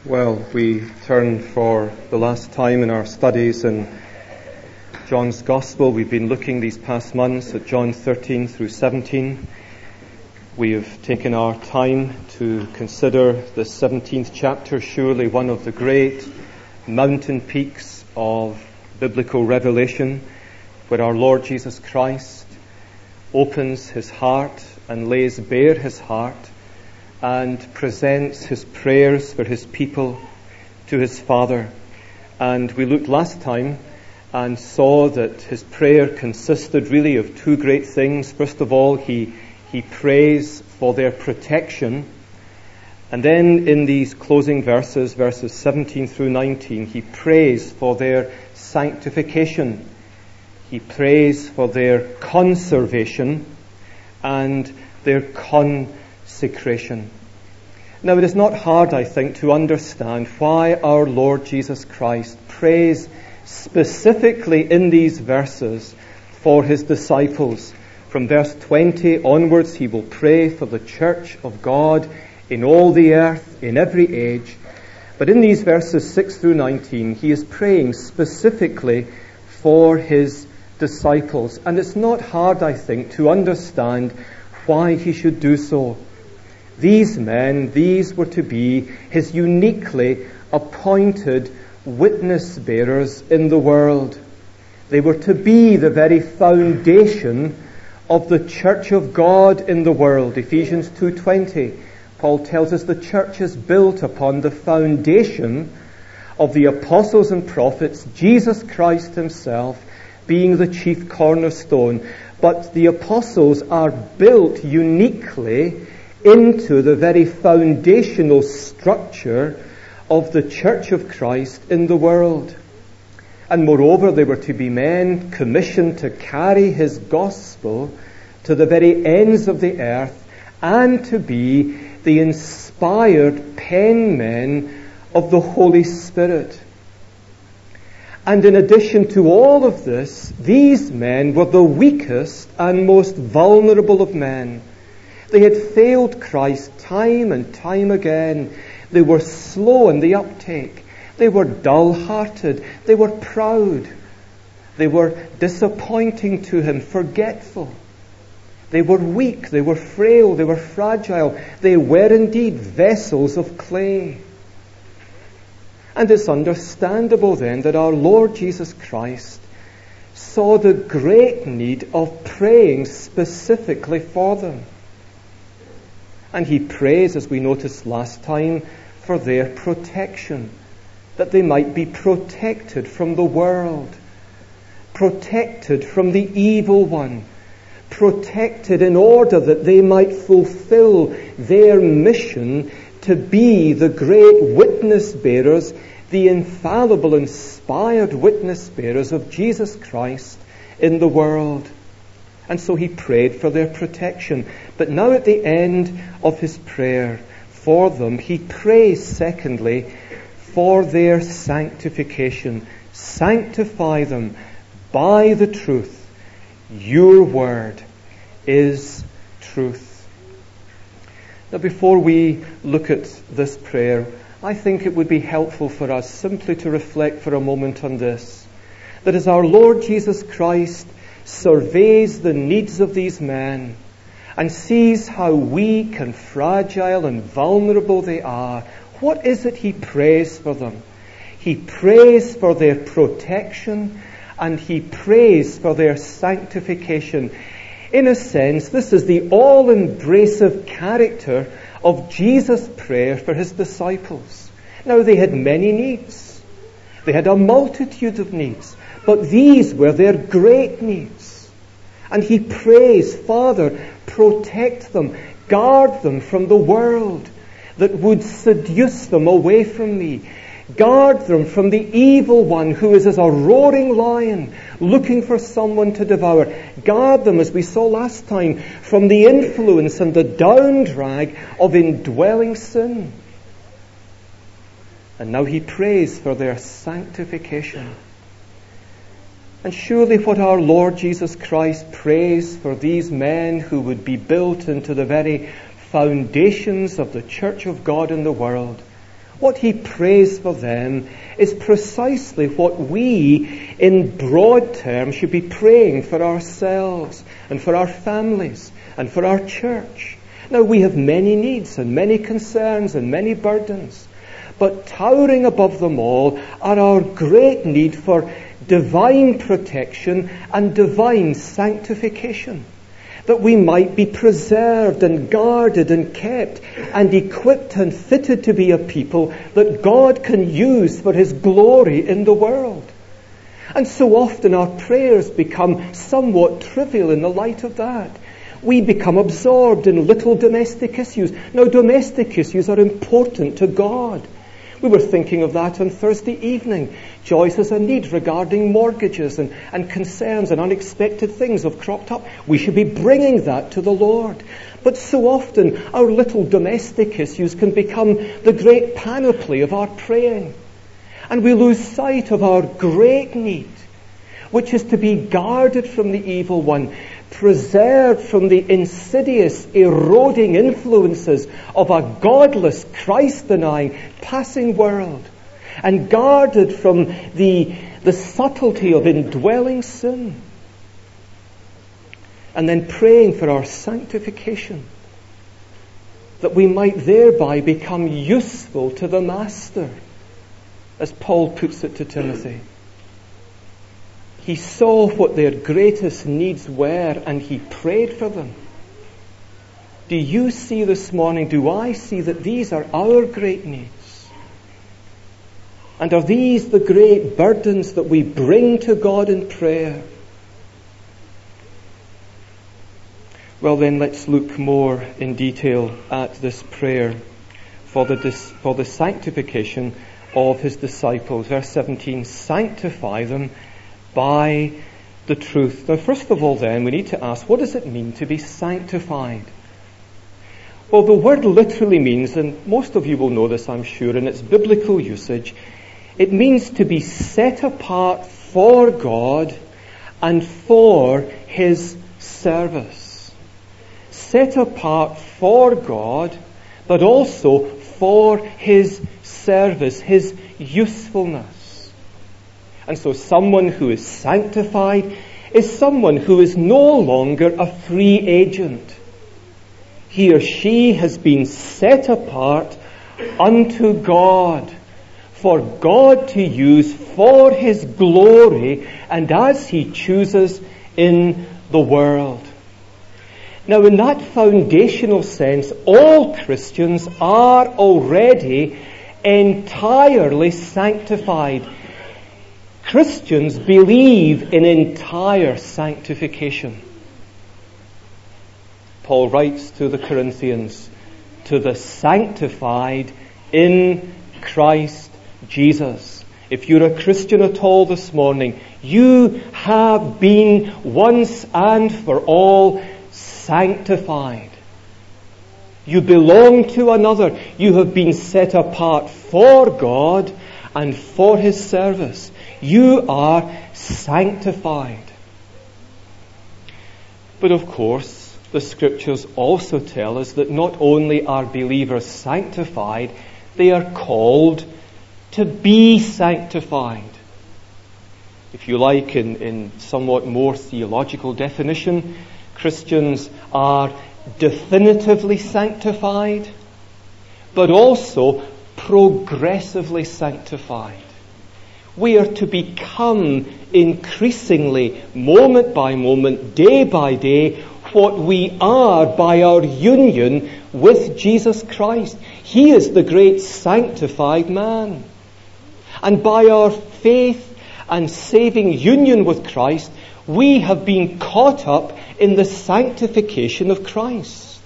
Well, we turn for the last time in our studies in John's Gospel. We've been looking these past months at John 13 through 17. We have taken our time to consider the 17th chapter, surely one of the great mountain peaks of biblical revelation, where our Lord Jesus Christ opens his heart and lays bare his heart and presents his prayers for his people to his Father. And we looked last time and saw that his prayer consisted really of two great things. First of all, he prays for their protection. And then in these closing verses 17 through 19, he prays for their sanctification. He prays for their conservation and their consecration. Now, it is not hard, I think, to understand why our Lord Jesus Christ prays specifically in these verses for his disciples. From verse 20 onwards, he will pray for the church of God in all the earth, in every age. But in these verses 6 through 19, he is praying specifically for his disciples. And it's not hard, I think, to understand why he should do so. These men, these were to be his uniquely appointed witness bearers in the world. They were to be the very foundation of the church of God in the world. Ephesians 2:20, Paul tells us the church is built upon the foundation of the apostles and prophets, Jesus Christ himself being the chief cornerstone. But the apostles are built uniquely into the very foundational structure of the church of Christ in the world. And moreover, they were to be men commissioned to carry his gospel to the very ends of the earth and to be the inspired penmen of the Holy Spirit. And in addition to all of this, these men were the weakest and most vulnerable of men. They had failed Christ time and time again. They were slow in the uptake. They were dull-hearted. They were proud. They were disappointing to him, forgetful. They were weak. They were frail. They were fragile. They were indeed vessels of clay. And it's understandable then that our Lord Jesus Christ saw the great need of praying specifically for them. And he prays, as we noticed last time, for their protection, that they might be protected from the world, protected from the evil one, protected in order that they might fulfill their mission to be the great witness bearers, the infallible, inspired witness bearers of Jesus Christ in the world. And so he prayed for their protection. But now at the end of his prayer for them, he prays secondly for their sanctification. Sanctify them by the truth. Your word is truth. Now, before we look at this prayer, I think it would be helpful for us simply to reflect for a moment on this. That as our Lord Jesus Christ surveys the needs of these men and sees how weak and fragile and vulnerable they are, what is it he prays for them? He prays for their protection and he prays for their sanctification. In a sense, this is the all-embracive character of Jesus' prayer for his disciples. Now, they had many needs. They had a multitude of needs. But these were their great needs. And he prays, Father, protect them, guard them from the world that would seduce them away from me. Guard them from the evil one who is as a roaring lion looking for someone to devour. Guard them, as we saw last time, from the influence and the downdrag of indwelling sin. And now he prays for their sanctification. And surely what our Lord Jesus Christ prays for these men who would be built into the very foundations of the church of God in the world What he prays for them is precisely what we, in broad terms, should be praying for ourselves and for our families and for our church. Now, we have many needs and many concerns and many burdens, but towering above them all are our great need for divine protection and divine sanctification, that we might be preserved and guarded and kept and equipped and fitted to be a people that God can use for his glory in the world. And so often our prayers become somewhat trivial in the light of that. We become absorbed in little domestic issues. Now, domestic issues are important to God. We were thinking of that on Thursday evening. Joyce has a need regarding mortgages and concerns and unexpected things have cropped up. We should be bringing that to the Lord. But so often our little domestic issues can become the great panoply of our praying. And we lose sight of our great need, which is to be guarded from the evil one, preserved from the insidious, eroding influences of a godless, Christ-denying, passing world, and guarded from the subtlety of indwelling sin. And then praying for our sanctification, that we might thereby become useful to the Master, as Paul puts it to Timothy. He saw what their greatest needs were and he prayed for them. Do you see this morning, do I see that these are our great needs? And are these the great burdens that we bring to God in prayer? Well then, let's look more in detail at this prayer for the sanctification of his disciples. Verse 17, sanctify them by the truth. Now, first of all then, we need to ask, what does it mean to be sanctified? Well, the word literally means, and most of you will know this, I'm sure, in its biblical usage, it means to be set apart for God and for his service. Set apart for God, but also for his service, his usefulness. And so someone who is sanctified is someone who is no longer a free agent. He or she has been set apart unto God, for God to use for his glory and as he chooses in the world. Now, in that foundational sense, all Christians are already entirely sanctified. Christians believe in entire sanctification. Paul writes to the Corinthians, to the sanctified in Christ Jesus. If you're a Christian at all this morning, you have been once and for all sanctified. You belong to another. You have been set apart for God and for his service. You are sanctified. But of course, the scriptures also tell us that not only are believers sanctified, they are called to be sanctified. If you like, in somewhat more theological definition, Christians are definitively sanctified, but also progressively sanctified. We are to become increasingly, moment by moment, day by day, what we are by our union with Jesus Christ. He is the great sanctified man. And by our faith and saving union with Christ, we have been caught up in the sanctification of Christ.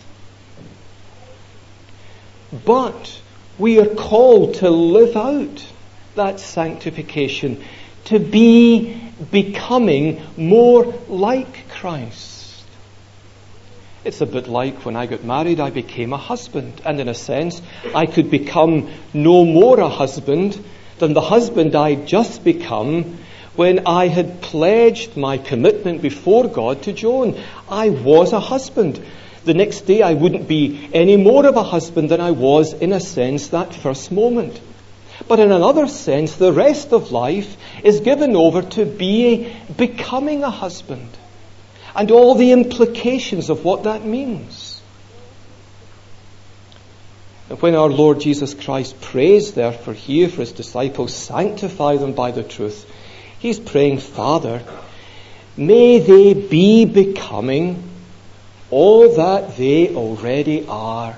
But we are called to live out that sanctification, to be becoming more like Christ. It's a bit like when I got married, I became a husband. And in a sense, I could become no more a husband than the husband I'd just become when I had pledged my commitment before God to Joan. I was a husband. the next day I wouldn't be any more of a husband than I was, in a sense, that first moment. But in another sense, the rest of life is given over to becoming a husband, and all the implications of what that means. And when our Lord Jesus Christ prays, therefore, here for his disciples, sanctify them by the truth, he's praying, Father, may they be becoming all that they already are.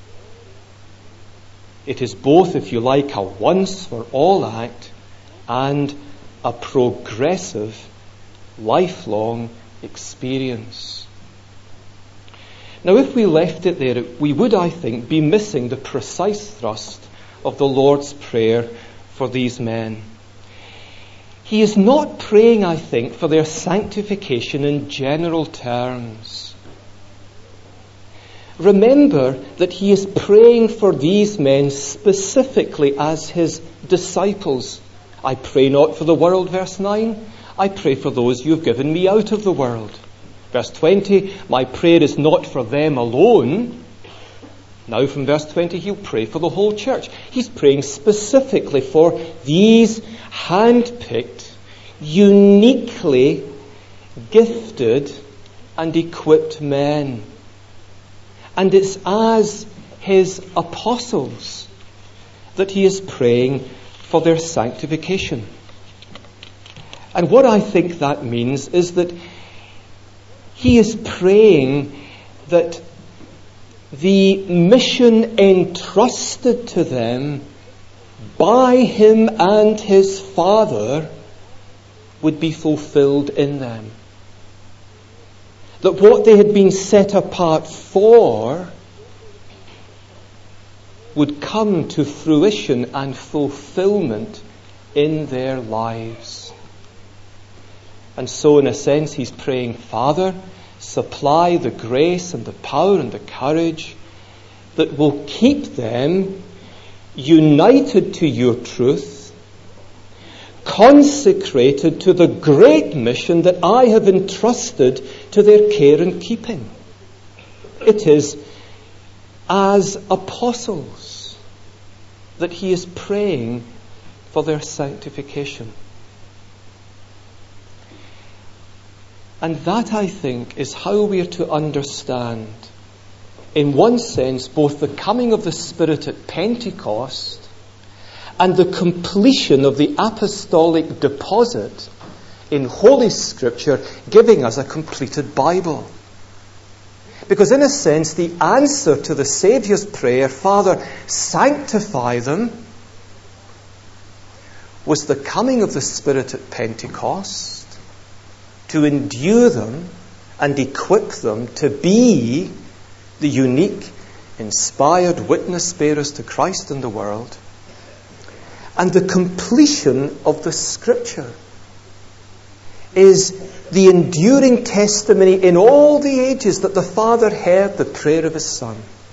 It is both, if you like, a once-for-all act and a progressive, lifelong experience. Now, if we left it there, we would, I think, be missing the precise thrust of the Lord's Prayer for these men. He is not praying, I think, for their sanctification in general terms. Remember that he is praying for these men specifically as his disciples. I pray not for the world, verse 9. I pray for those you have given me out of the world. Verse 20, my prayer is not for them alone. Now from verse 20, he'll pray for the whole church. He's praying specifically for these hand-picked, uniquely gifted and equipped men. And it's as his apostles that he is praying for their sanctification. And what I think that means is that he is praying that the mission entrusted to them by him and his Father would be fulfilled in them. That what they had been set apart for would come to fruition and fulfillment in their lives. And so, in a sense, he's praying, Father, supply the grace and the power and the courage that will keep them united to your truth, consecrated to the great mission that I have entrusted to their care and keeping. It is as apostles that he is praying for their sanctification. And that, I think, is how we are to understand, in one sense, both the coming of the Spirit at Pentecost and the completion of the apostolic deposit in Holy Scripture, giving us a completed Bible. Because in a sense, the answer to the Saviour's prayer, Father, sanctify them, was the coming of the Spirit at Pentecost to endue them and equip them to be the unique, inspired witness bearers to Christ in the world. And the completion of the Scripture is the enduring testimony in all the ages that the Father heard the prayer of his Son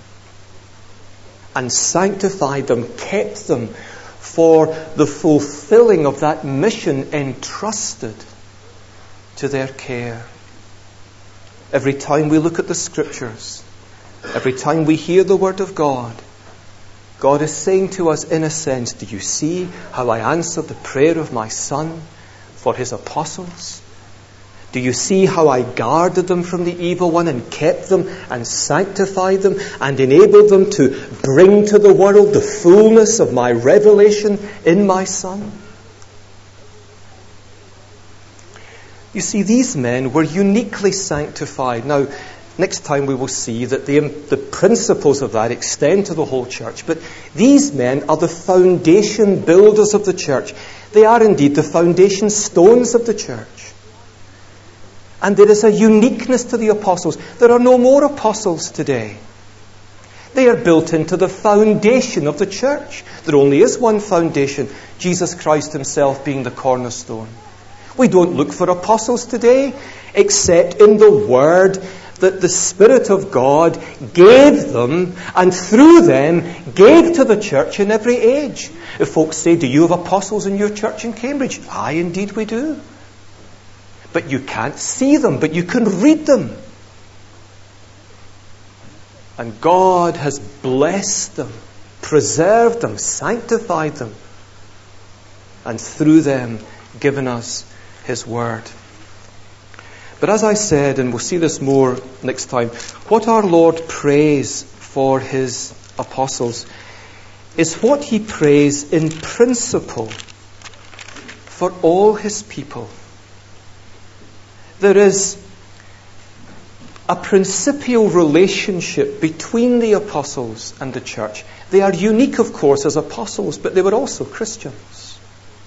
and sanctified them, kept them for the fulfilling of that mission entrusted to their care. Every time we look at the Scriptures, every time we hear the Word of God, God is saying to us, in a sense, do you see how I answered the prayer of my Son for his apostles? Do you see how I guarded them from the evil one and kept them and sanctified them and enabled them to bring to the world the fullness of my revelation in my Son? You see, these men were uniquely sanctified. Now, next time we will see that the principles of that extend to the whole church. But these men are the foundation builders of the church. They are indeed the foundation stones of the church. And there is a uniqueness to the apostles. There are no more apostles today. They are built into the foundation of the church. There only is one foundation, Jesus Christ himself being the cornerstone. We don't look for apostles today, except in the Word that the Spirit of God gave them, and through them gave to the church in every age. If folks say, do you have apostles in your church in Cambridge? Aye, indeed we do. But you can't see them, but you can read them. And God has blessed them, preserved them, sanctified them, and through them given us His Word. But as I said, and we'll see this more next time, what our Lord prays for His apostles is what He prays in principle for all His people. There is a principial relationship between the apostles and the church. They are unique, of course, as apostles, but they were also Christians.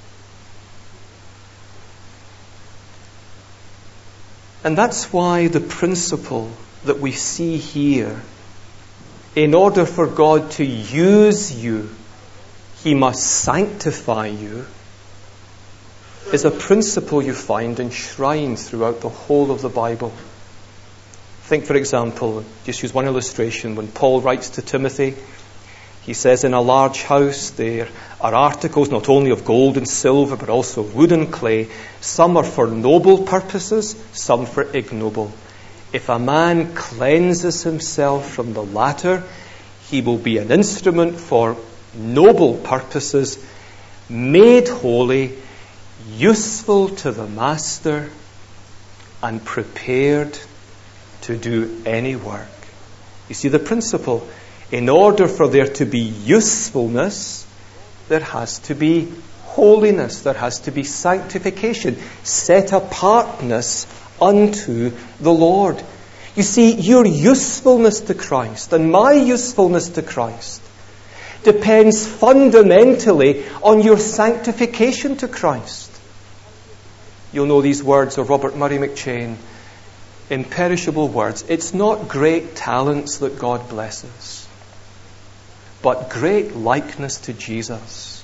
And that's why the principle that we see here, in order for God to use you, He must sanctify you, is a principle you find enshrined throughout the whole of the Bible. Think, for example, just use one illustration. When Paul writes to Timothy, he says, in a large house there are articles not only of gold and silver, but also wood and clay. Some are for noble purposes, some for ignoble. If a man cleanses himself from the latter, he will be an instrument for noble purposes, made holy, useful to the master, and prepared to do any work. You see the principle. In order for there to be usefulness, there has to be holiness, there has to be sanctification, set apartness unto the Lord. You see, your usefulness to Christ and my usefulness to Christ depends fundamentally on your sanctification to Christ. You'll know these words of Robert Murray McCheyne, imperishable words. It's not great talents that God blesses, but great likeness to Jesus.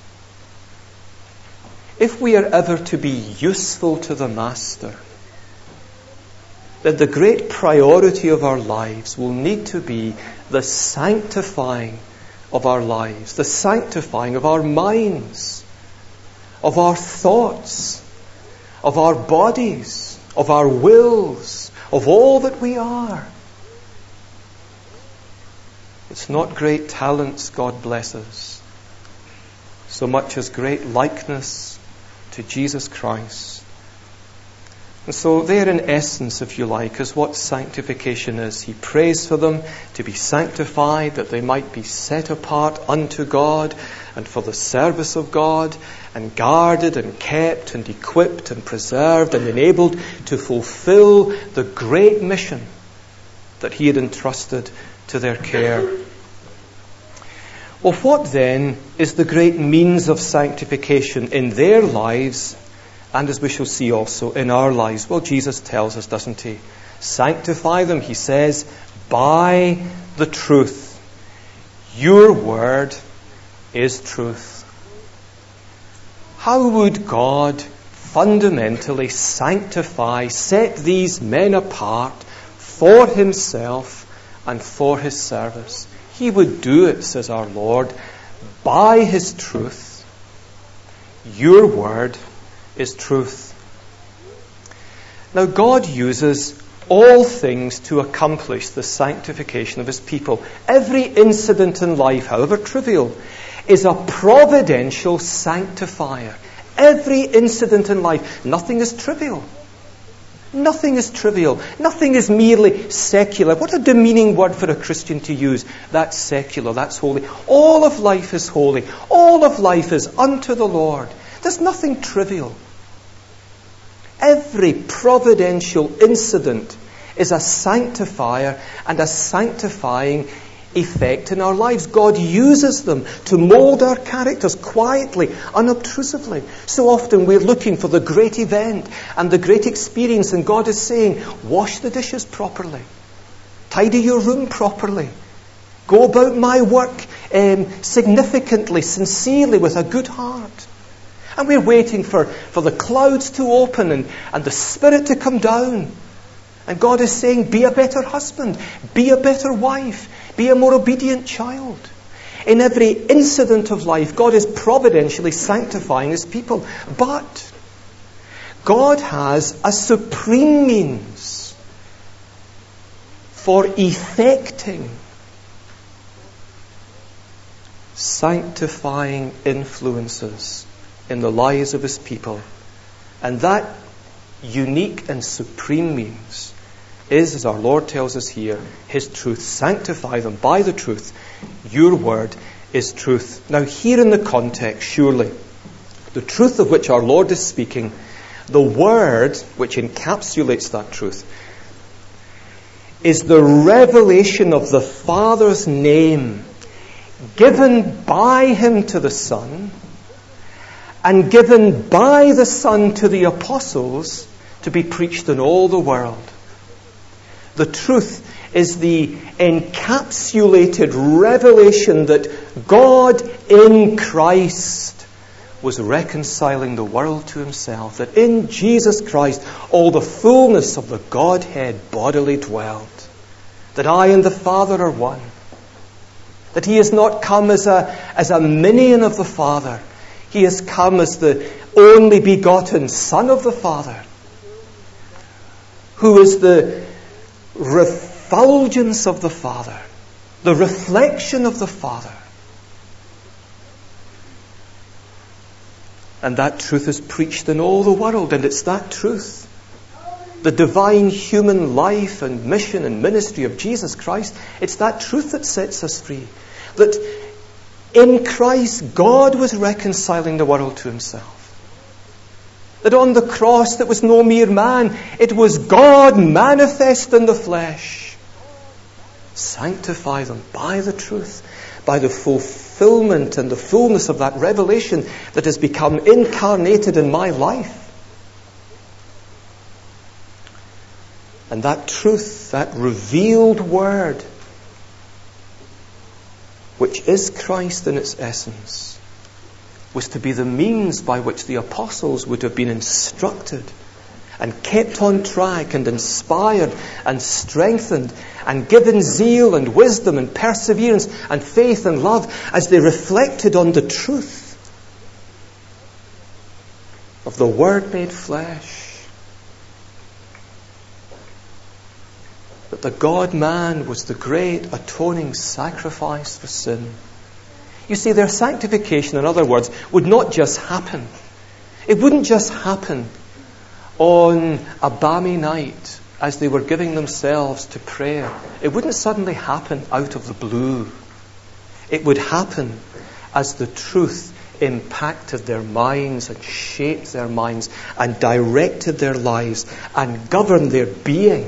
If we are ever to be useful to the Master, then the great priority of our lives will need to be the sanctifying of our lives, the sanctifying of our minds, of our thoughts, of our bodies, of our wills, of all that we are. It's not great talents God blesses, so much as great likeness to Jesus Christ. And so there, in essence, if you like, is what sanctification is. He prays for them to be sanctified, that they might be set apart unto God and for the service of God, and guarded and kept and equipped and preserved and enabled to fulfill the great mission that He had entrusted to their care. Well, what then is the great means of sanctification in their lives, and as we shall see also in our lives? Well, Jesus tells us, doesn't He? Sanctify them, He says, by the truth. Your word is truth. How would God fundamentally sanctify, set these men apart for Himself and for His service? He would do it, says our Lord, by His truth. Your word is truth. Now, God uses all things to accomplish the sanctification of His people. Every incident in life, however trivial, is a providential sanctifier. Every incident in life. Nothing is trivial. Nothing is trivial. Nothing is merely secular. What a demeaning word for a Christian to use. That's secular, that's holy. All of life is holy. All of life is unto the Lord. There's nothing trivial. Every providential incident is a sanctifier and a sanctifying effect in our lives. God uses them to mould our characters quietly, unobtrusively. So often we're looking for the great event and the great experience, and God is saying, wash the dishes properly, tidy your room properly, go about my work significantly, sincerely, with a good heart. And we're waiting for the clouds to open and the Spirit to come down. And God is saying, be a better husband, be a better wife, be a more obedient child. In every incident of life, God is providentially sanctifying His people. But God has a supreme means for effecting sanctifying influences in the lives of his people. And that unique and supreme means is, as our Lord tells us here, his truth. Sanctify them by the truth. Your word is truth. Now here in the context, surely, the truth of which our Lord is speaking, the word which encapsulates that truth, is the revelation of the Father's name given by him to the Son and given by the Son to the apostles to be preached in all the world. The truth is the encapsulated revelation that God in Christ was reconciling the world to himself, that in Jesus Christ all the fullness of the Godhead bodily dwelt, that I and the Father are one, that he has not come as a minion of the Father, he has come as the only begotten Son of the Father, who is the refulgence of the Father, the reflection of the Father. And that truth is preached in all the world, and it's that truth, the divine human life and mission and ministry of Jesus Christ, it's that truth that sets us free. That in Christ, God was reconciling the world to himself. That on the cross, that was no mere man, it was God manifest in the flesh. Sanctify them by the truth, by the fulfillment and the fullness of that revelation that has become incarnated in my life. And that truth, that revealed word, which is Christ in its essence, was to be the means by which the apostles would have been instructed and kept on track and inspired and strengthened and given zeal and wisdom and perseverance and faith and love as they reflected on the truth of the Word made flesh. That the God-man was the great atoning sacrifice for sin. You see, their sanctification, in other words, would not just happen. It wouldn't just happen on a balmy night as they were giving themselves to prayer. It wouldn't suddenly happen out of the blue. It would happen as the truth impacted their minds and shaped their minds and directed their lives and governed their being.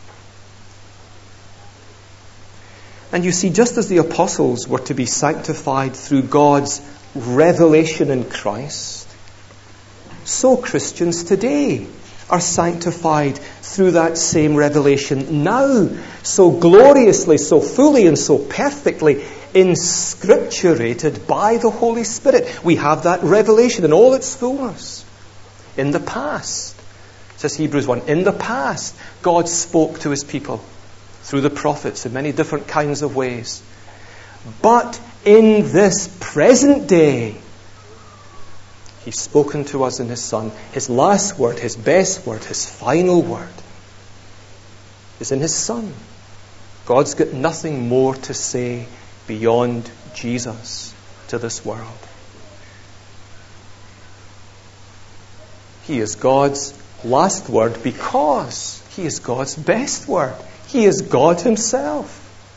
And you see, just as the apostles were to be sanctified through God's revelation in Christ, so Christians today are sanctified through that same revelation now, so gloriously, so fully, and so perfectly inscripturated by the Holy Spirit. We have that revelation in all its fullness. In the past, says Hebrews 1, in the past, God spoke to his people through the prophets in many different kinds of ways. But in this present day, he's spoken to us in his Son. His last word, his best word, his final word is in his Son. God's got nothing more to say beyond Jesus to this world. He is God's last word because he is God's best word. He is God himself.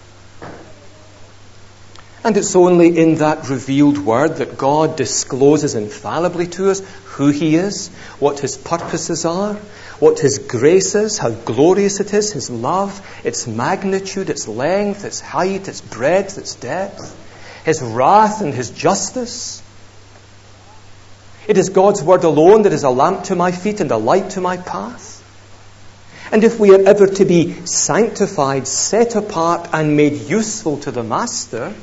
And it's only in that revealed word that God discloses infallibly to us who he is, what his purposes are, what his grace is, how glorious it is, his love, its magnitude, its length, its height, its breadth, its depth, his wrath and his justice. It is God's word alone that is a lamp to my feet and a light to my path. And if we are ever to be sanctified, set apart and made useful to the Master,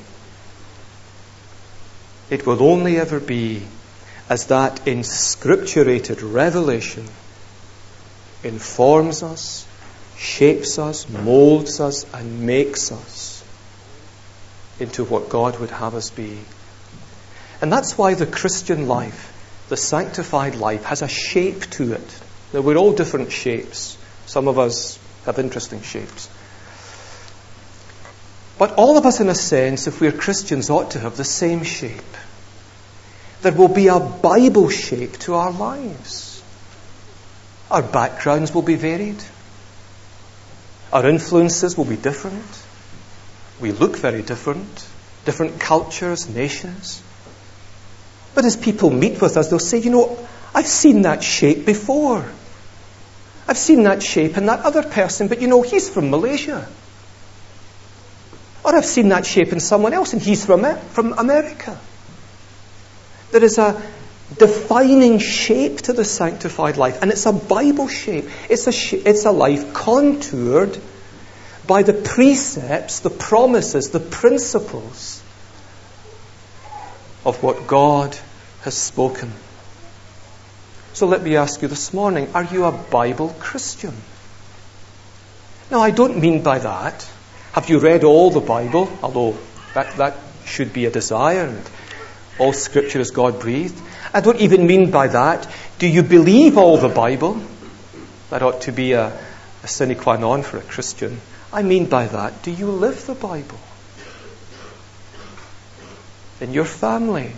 it will only ever be as that inscripturated revelation informs us, shapes us, molds us, and makes us into what God would have us be. And that's why the Christian life, the sanctified life, has a shape to it. Now, we're all different shapes. Some of us have interesting shapes. But all of us, in a sense, if we're Christians, ought to have the same shape. There will be a Bible shape to our lives. Our backgrounds will be varied. Our influences will be different. We look very different. Different cultures, nations. But as people meet with us, they'll say, I've seen that shape before. I've seen that shape in that other person, but he's from Malaysia. Or I've seen that shape in someone else, and he's from America. There is a defining shape to the sanctified life, and it's a Bible shape. It's a life contoured by the precepts, the promises, the principles of what God has spoken. So let me ask you this morning, are you a Bible Christian? Now, I don't mean by that, have you read all the Bible? Although that should be a desire, and all Scripture is God-breathed. I don't even mean by that, do you believe all the Bible? That ought to be a sine qua non for a Christian. I mean by that, do you live the Bible? In your family?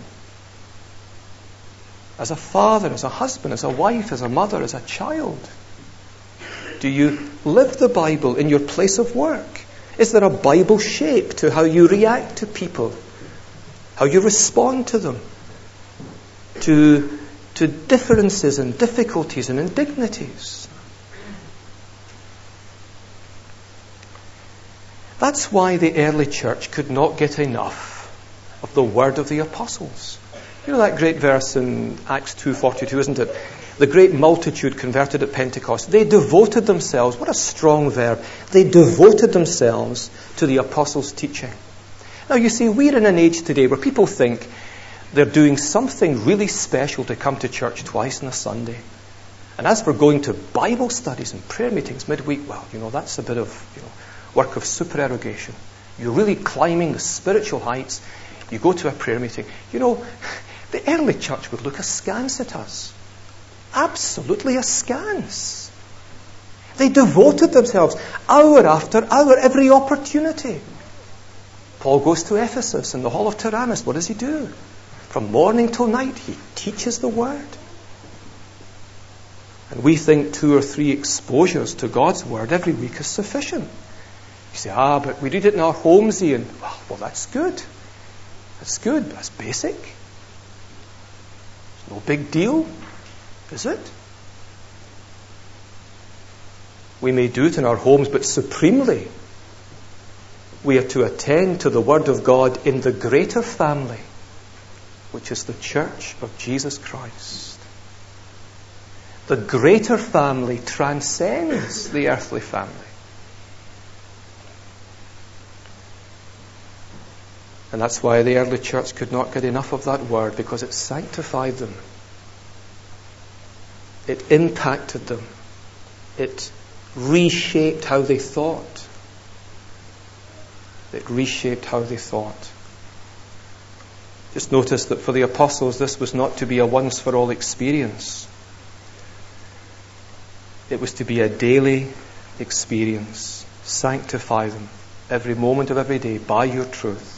As a father, as a husband, as a wife, as a mother, as a child? Do you live the Bible in your place of work? Is there a Bible shape to how you react to people? How you respond to them? To differences and difficulties and indignities? That's why the early church could not get enough of the word of the apostles. You know that great verse in Acts 2:42, isn't it? The great multitude converted at Pentecost. They devoted themselves, what a strong verb, they devoted themselves to the apostles' teaching. Now you see, we're in an age today where people think they're doing something really special to come to church twice on a Sunday. And as for going to Bible studies and prayer meetings midweek, well, that's a bit of work of supererogation. You're really climbing the spiritual heights. You go to a prayer meeting. The early church would look askance at us. Absolutely askance. They devoted themselves hour after hour, every opportunity. Paul goes to Ephesus in the hall of Tyrannus. What does he do? From morning till night, he teaches the word. And we think 2 or 3 exposures to God's word every week is sufficient. You say, but we read it in our homes, Ian. Well, that's good. That's good. That's basic. It's no big deal, is it? We may do it in our homes, but supremely, we are to attend to the Word of God in the greater family, which is the Church of Jesus Christ. The greater family transcends the earthly family. And that's why the early church could not get enough of that word, because it sanctified them. It impacted them. It reshaped how they thought. It reshaped how they thought. Just notice that for the apostles, this was not to be a once-for-all experience. It was to be a daily experience. Sanctify them every moment of every day by your truth.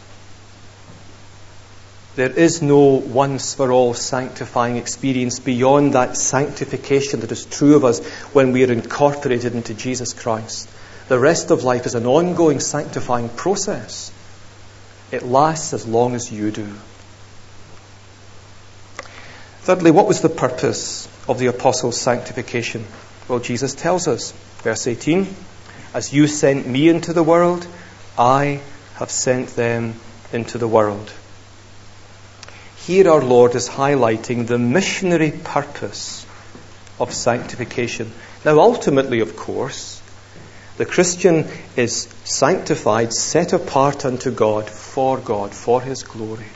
There is no once-for-all sanctifying experience beyond that sanctification that is true of us when we are incorporated into Jesus Christ. The rest of life is an ongoing sanctifying process. It lasts as long as you do. Thirdly, what was the purpose of the apostles' sanctification? Well, Jesus tells us, verse 18, "As you sent me into the world, I have sent them into the world." Here our Lord is highlighting the missionary purpose of sanctification. Now, ultimately, of course, the Christian is sanctified, set apart unto God, for His glory.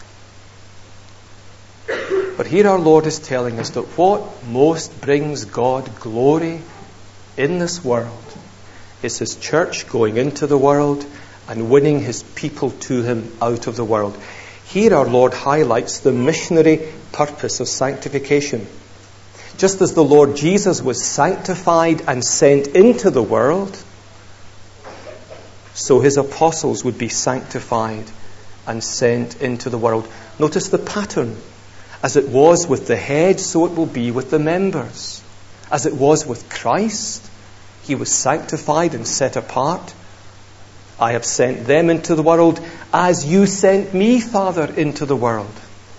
But here our Lord is telling us that what most brings God glory in this world is His church going into the world and winning His people to Him out of the world. Here our Lord highlights the missionary purpose of sanctification. Just as the Lord Jesus was sanctified and sent into the world, so his apostles would be sanctified and sent into the world. Notice the pattern. As it was with the head, so it will be with the members. As it was with Christ, he was sanctified and set apart. I have sent them into the world as you sent me, Father, into the world.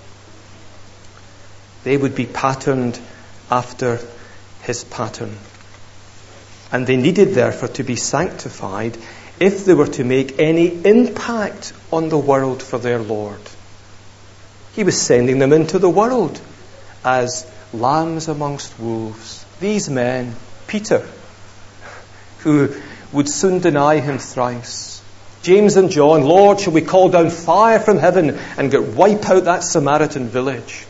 They would be patterned after his pattern. And they needed, therefore, to be sanctified if they were to make any impact on the world for their Lord. He was sending them into the world as lambs amongst wolves. These men, Peter, who would soon deny him thrice. James and John, Lord, shall we call down fire from heaven and wipe out that Samaritan village?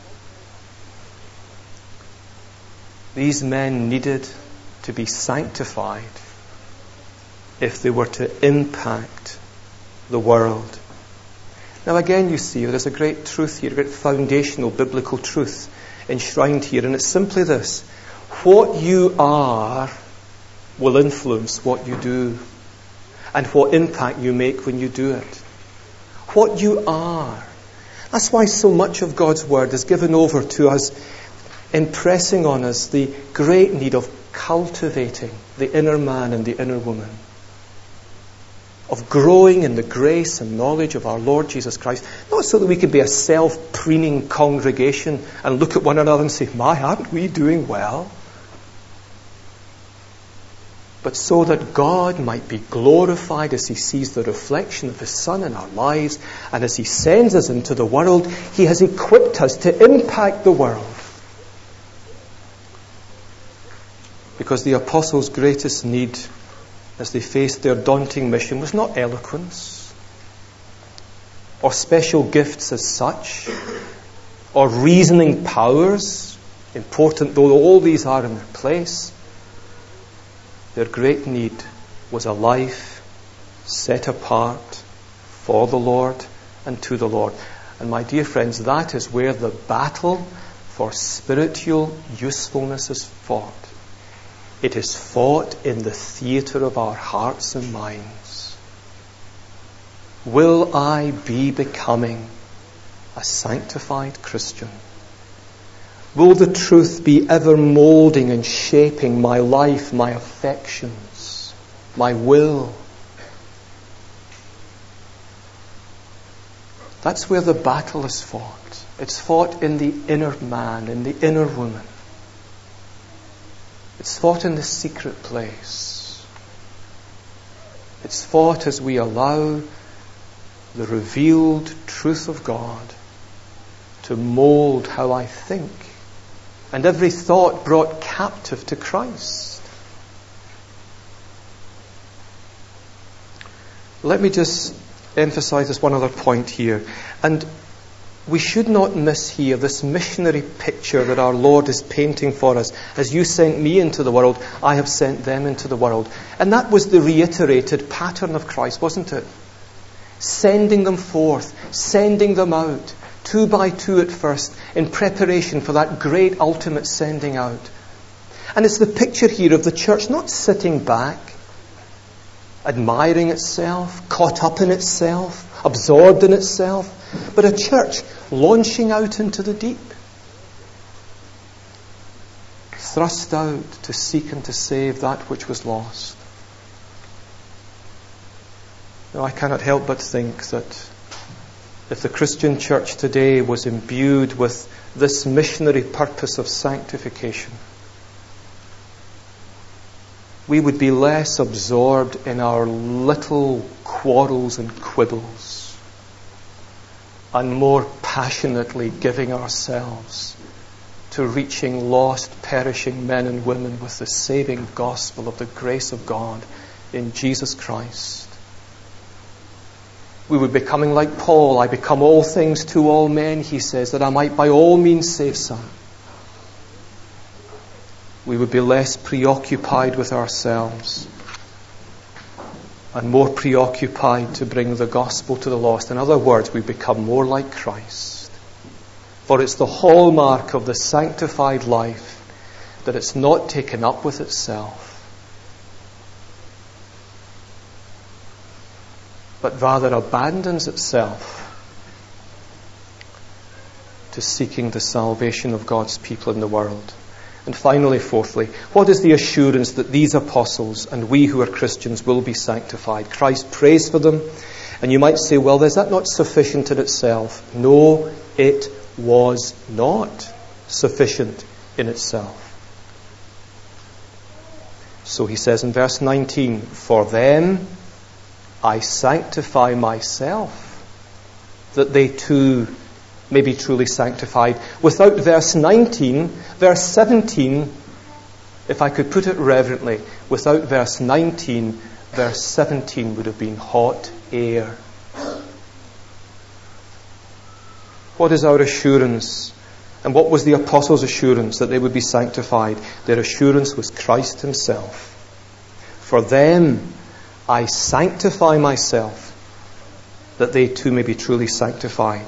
These men needed to be sanctified if they were to impact the world. Now again, you see, there's a great truth here, a great foundational biblical truth enshrined here, and it's simply this: what you are will influence what you do, and what impact you make when you do it. What you are. That's why so much of God's Word is given over to us, impressing on us the great need of cultivating the inner man and the inner woman, of growing in the grace and knowledge of our Lord Jesus Christ, not so that we can be a self-preening congregation and look at one another and say, my, aren't we doing well? But so that God might be glorified as he sees the reflection of his Son in our lives, and as he sends us into the world, he has equipped us to impact the world. Because the apostles' greatest need as they faced their daunting mission was not eloquence or special gifts as such or reasoning powers, important though all these are in their place. Their great need was a life set apart for the Lord and to the Lord. And my dear friends, that is where the battle for spiritual usefulness is fought. It is fought in the theatre of our hearts and minds. Will I be becoming a sanctified Christian? Will the truth be ever moulding and shaping my life, my affections, my will? That's where the battle is fought. It's fought in the inner man, in the inner woman. It's fought in the secret place. It's fought as we allow the revealed truth of God to mould how I think, and every thought brought captive to Christ. Let me just emphasize this one other point here. And we should not miss here this missionary picture that our Lord is painting for us. As you sent me into the world, I have sent them into the world. And that was the reiterated pattern of Christ, wasn't it? Sending them forth, sending them out, 2 by 2 at first, in preparation for that great ultimate sending out. And it's the picture here of the church not sitting back, admiring itself, caught up in itself, absorbed in itself, but a church launching out into the deep, thrust out to seek and to save that which was lost. Now, I cannot help but think that if the Christian church today was imbued with this missionary purpose of sanctification, we would be less absorbed in our little quarrels and quibbles and more passionately giving ourselves to reaching lost, perishing men and women with the saving gospel of the grace of God in Jesus Christ. We would be becoming like Paul. I become all things to all men, he says, that I might by all means save some. We would be less preoccupied with ourselves and more preoccupied to bring the gospel to the lost. In other words, we become more like Christ. For it's the hallmark of the sanctified life that it's not taken up with itself, but rather abandons itself to seeking the salvation of God's people in the world. And finally, fourthly, what is the assurance that these apostles and we who are Christians will be sanctified? Christ prays for them. And you might say, well, is that not sufficient in itself? No, it was not sufficient in itself. So he says in verse 19, for them I sanctify myself, that they too may be truly sanctified. Without verse 19, verse 17, if I could put it reverently, without verse 19, verse 17 would have been hot air. What is our assurance? And what was the apostles' assurance that they would be sanctified? Their assurance was Christ himself. For them I sanctify myself, that they too may be truly sanctified.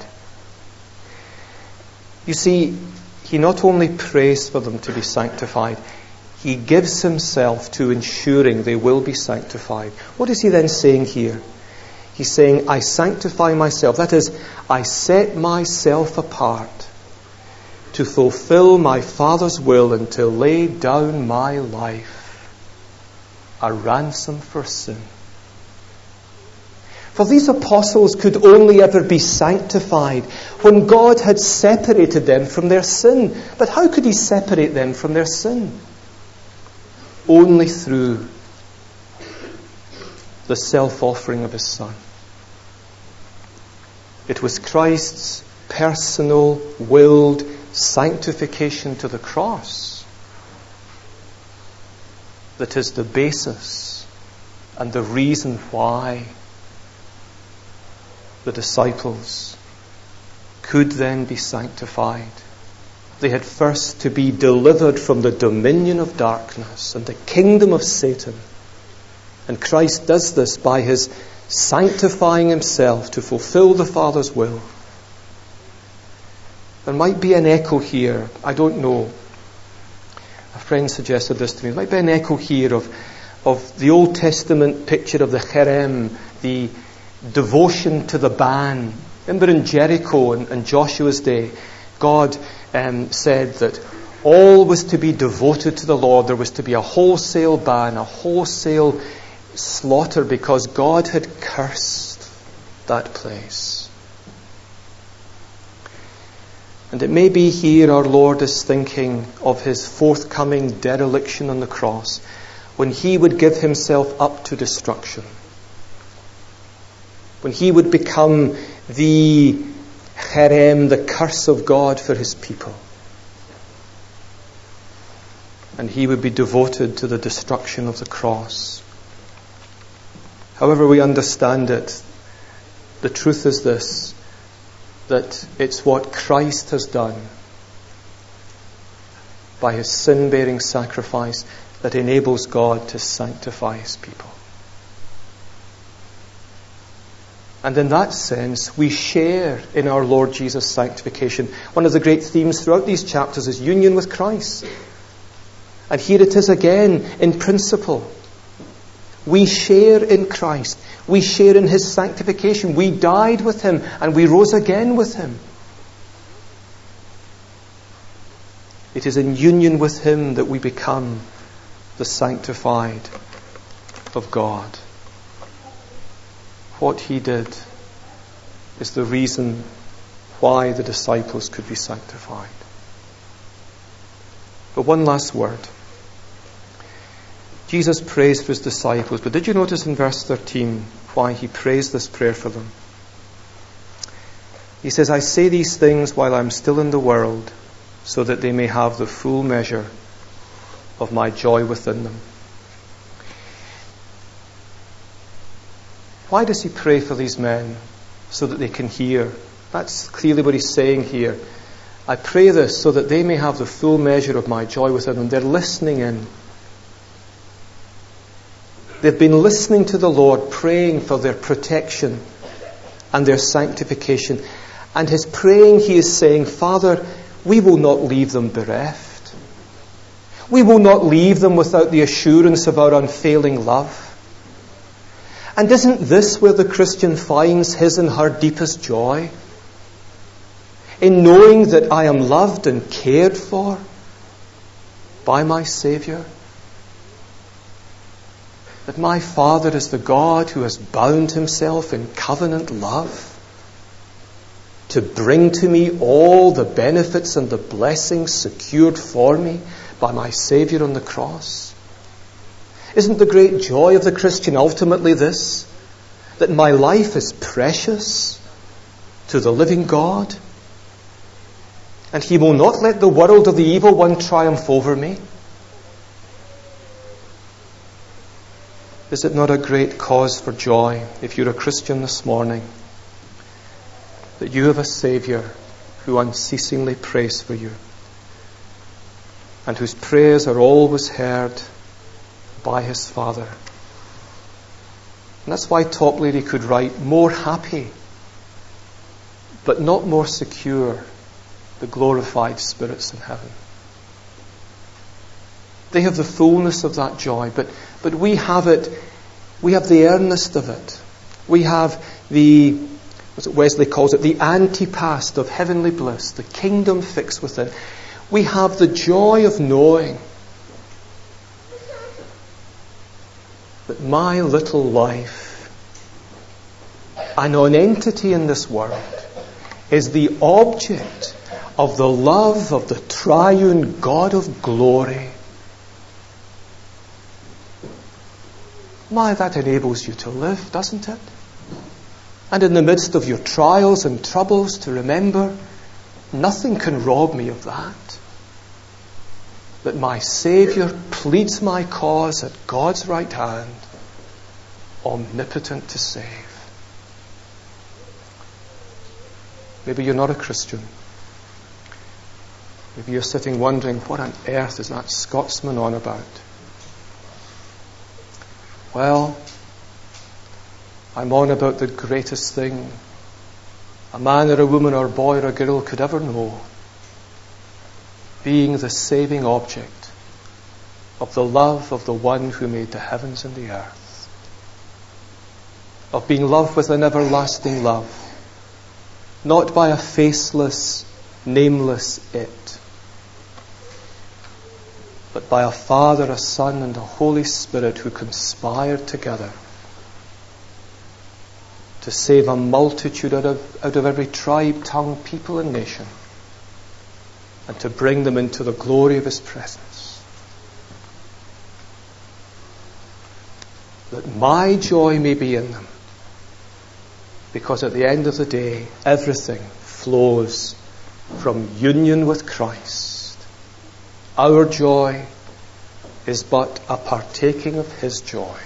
You see, he not only prays for them to be sanctified, he gives himself to ensuring they will be sanctified. What is he then saying here? He's saying, I sanctify myself. That is, I set myself apart to fulfill my Father's will and to lay down my life, a ransom for sin. For these apostles could only ever be sanctified when God had separated them from their sin. But how could he separate them from their sin? Only through the self-offering of his Son. It was Christ's personal, willed sanctification to the cross that is the basis and the reason why the disciples could then be sanctified. They had first to be delivered from the dominion of darkness and the kingdom of Satan. And Christ does this by his sanctifying himself to fulfill the Father's will. There might be an echo here. I don't know. A friend suggested this to me. There might be an echo here of the Old Testament picture of the cherem, the devotion to the ban. Remember in Jericho and Joshua's day, God said that all was to be devoted to the Lord. There was to be a wholesale ban, a wholesale slaughter, because God had cursed that place. And it may be here our Lord is thinking of his forthcoming dereliction on the cross, when he would give himself up to destruction, when he would become the cherem, the curse of God for his people. And he would be devoted to the destruction of the cross. However we understand it, the truth is this, that it's what Christ has done by his sin-bearing sacrifice that enables God to sanctify his people. And in that sense, we share in our Lord Jesus' sanctification. One of the great themes throughout these chapters is union with Christ. And here it is again in principle. We share in Christ. We share in his sanctification. We died with him and we rose again with him. It is in union with him that we become the sanctified of God. What he did is the reason why the disciples could be sanctified. But one last word. Jesus prays for his disciples, but did you notice in verse 13 why he prays this prayer for them? He says, I say these things while I'm still in the world, so that they may have the full measure of my joy within them. Why does he pray for these men? So that they can hear. That's clearly what he's saying here. I pray this so that they may have the full measure of my joy within them. They're listening in. They've been listening to the Lord, praying for their protection and their sanctification. And his praying, he is saying, Father, we will not leave them bereft. We will not leave them without the assurance of our unfailing love. And isn't this where the Christian finds his and her deepest joy? In knowing that I am loved and cared for by my Saviour? That my Father is the God who has bound himself in covenant love to bring to me all the benefits and the blessings secured for me by my Saviour on the cross? Isn't the great joy of the Christian ultimately this? That my life is precious to the living God, and he will not let the world of the evil one triumph over me? Is it not a great cause for joy, if you're a Christian this morning, that you have a Saviour who unceasingly prays for you, and whose prayers are always heard by his Father? And that's why Toplady could write, more happy, but not more secure, the glorified spirits in heaven. They have the fullness of that joy, but we have it, we have the earnest of it. We have the, as Wesley calls it, the antepast of heavenly bliss, the kingdom fixed within. We have the joy of knowing that my little life, a non-entity in this world, is the object of the love of the triune God of glory. My, that enables you to live, doesn't it? And in the midst of your trials and troubles, to remember, nothing can rob me of that. That my Saviour pleads my cause at God's right hand, omnipotent to save. Maybe you're not a Christian. Maybe you're sitting wondering, what on earth is that Scotsman on about? Well, I'm on about the greatest thing a man or a woman or a boy or a girl could ever know, being the saving object of the love of the one who made the heavens and the earth, of being loved with an everlasting love, not by a faceless, nameless it, but by a Father, a Son, and a Holy Spirit who conspired together to save a multitude out of every tribe, tongue, people, and nation, and to bring them into the glory of his presence. That my joy may be in them, because at the end of the day, everything flows from union with Christ. Our joy is but a partaking of his joy.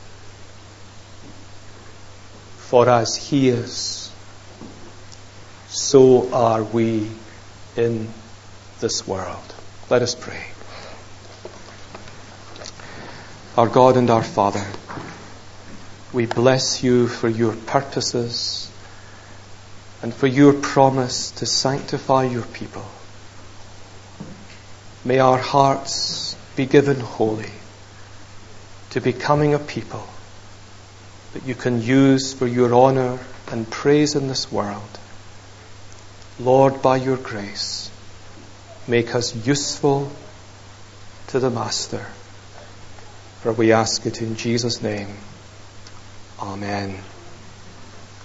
For as he is, so are we in this world. Let us pray. Our God and our Father, we bless you for your purposes and for your promise to sanctify your people. May our hearts be given wholly to becoming a people that you can use for your honour and praise in this world. Lord, by your grace, make us useful to the Master. For we ask it in Jesus' name. Amen.